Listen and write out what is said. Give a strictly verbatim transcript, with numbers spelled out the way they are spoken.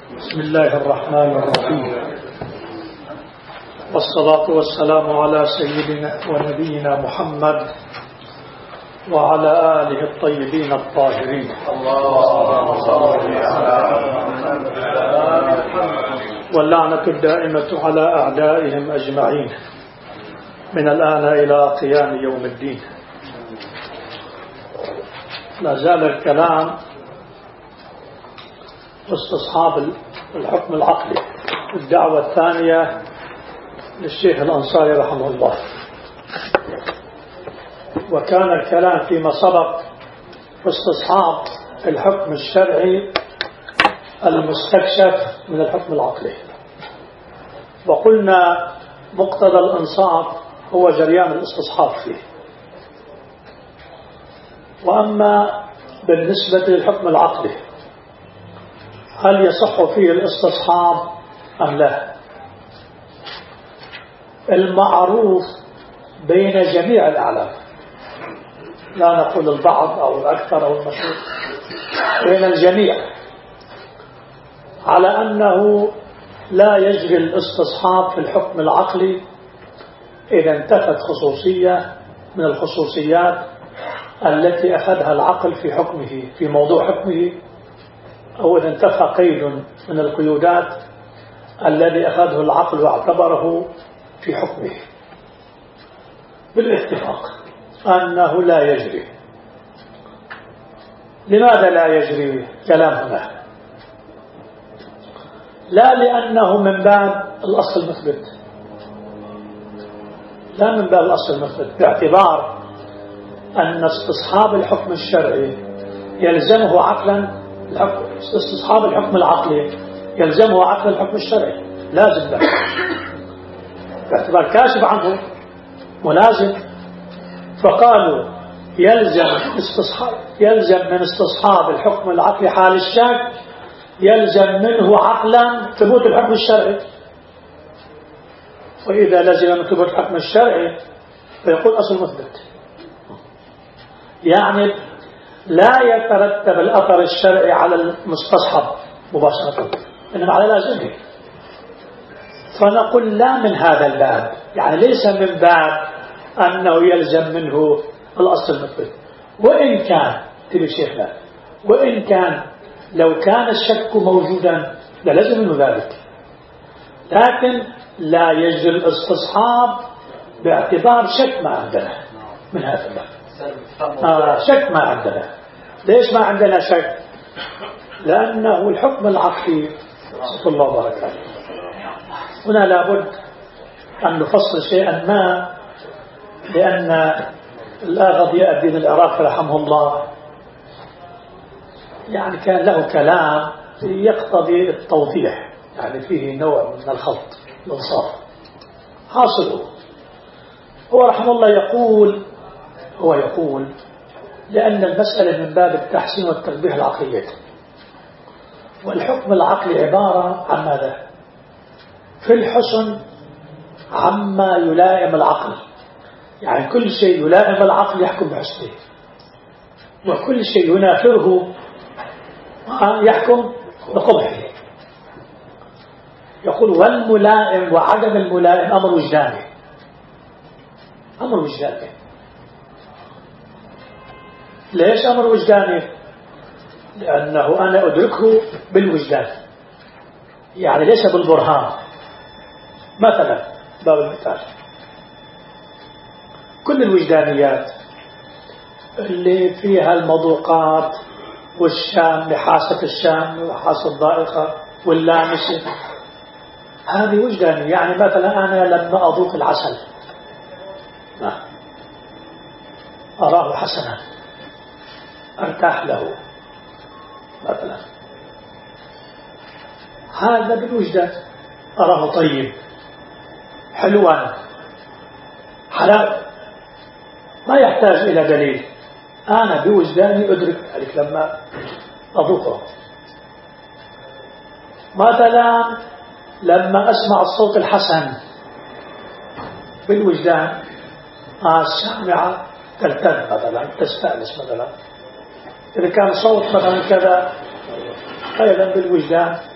بسم الله الرحمن الرحيم، والصلاة والسلام على سيدنا ونبينا محمد وعلى آله الطيبين الطاهرين. واللعنة الدائمة على أعدائهم أجمعين من الآن إلى قيام يوم الدين. لا زال الكلام استصحاب الحكم العقلي، الدعوة الثانية للشيخ الأنصاري رحمه الله. وكان الكلام فيما سبق في استصحاب الحكم الشرعي المستكشف من الحكم العقلي، وقلنا مقتضى الإنصاف هو جريان الاستصحاب فيه. وأما بالنسبة للحكم العقلي هل يصح فيه الاستصحاب أم لا؟ المعروف بين جميع الأعلام، لا نقول البعض أو الأكثر أو المشهور، بين الجميع على أنه لا يجري الاستصحاب في الحكم العقلي إذا انتفت خصوصية من الخصوصيات التي أخذها العقل في حكمه، في موضوع حكمه، أو إذا انتفى قيد من القيودات الذي أخذه العقل واعتبره في حكمه، بالاتفاق أنه لا يجري. لماذا لا يجري؟ كلام هنا لا لأنه من باب الأصل المثبت، لا من باب الأصل المثبت، باعتبار أن استصحاب الحكم الشرعي يلزمه عقلا، استصحاب الحكم العقلي يلزمه عقل الحكم الشرعي، لازم له باعتبار كاشف عنه ولازم. فقالوا يلزم استصحاب يلزم من استصحاب الحكم العقلي حال الشك، يلزم منه عقلا ثبوت الحكم الشرعي. وإذا لزم من ثبوت الحكم الشرعي فيقول أصل مثبت، يعني لا يترتب الأثر الشرعي على المستصحب مباشرة، إنما على لازمه. فنقول لا من هذا الباب، يعني ليس من باب أنه يلزم منه الأصل المثبت. وإن كان تبي شيخنا وإن كان لو كان الشك موجودا للزم منه ذلك، لكن لا يجري الاستصحاب باعتبار شك ما عندنا من هذا الباب. آه شك ما عندنا. ليش ما عندنا شك؟ لأنه الحكم العقلي صلى الله وبركاته. هنا لابد أن نفصل شيئا ما، لأن الأغضي الدين العراقي رحمه الله يعني كان له كلام يقتضي التوضيح، يعني فيه نوع من الخلط الانصاف. حاصله هو رحمه الله يقول هو يقول لأن المسألة من باب التحسين والتقبيح العقلية، والحكم العقلي عبارة عن ماذا؟ في الحسن عما يلائم العقل، يعني كل شيء يلائم العقل يحكم بحسنه، وكل شيء ينافره يحكم بقبحه. يقول والملائم وعدم الملائم أمر وجداني، أمر وجداني. ليش أمر وجداني؟ لأنه أنا أدركه بالوجدان، يعني ليس بالبرهان. مثلا باب المثال، كل الوجدانيات اللي فيها المذوقات والشام، لحاسة الشام وحاسة الضائقة واللامسة، هذه وجدانية. يعني مثلا أنا لما أذوق العسل أراه حسنا أرتاح له مثلا، هذا بالوجدان، أراه طيب حلوا حلال، ما يحتاج إلى دليل، أنا بوجداني أدرك ذلك لما أذوقه. مثلا لما أسمع الصوت الحسن بالوجدان، السامعة تلتذ مثلا، تستأنس مثلا. إذا كان صوت مثلا كذا أيضا بالوجدان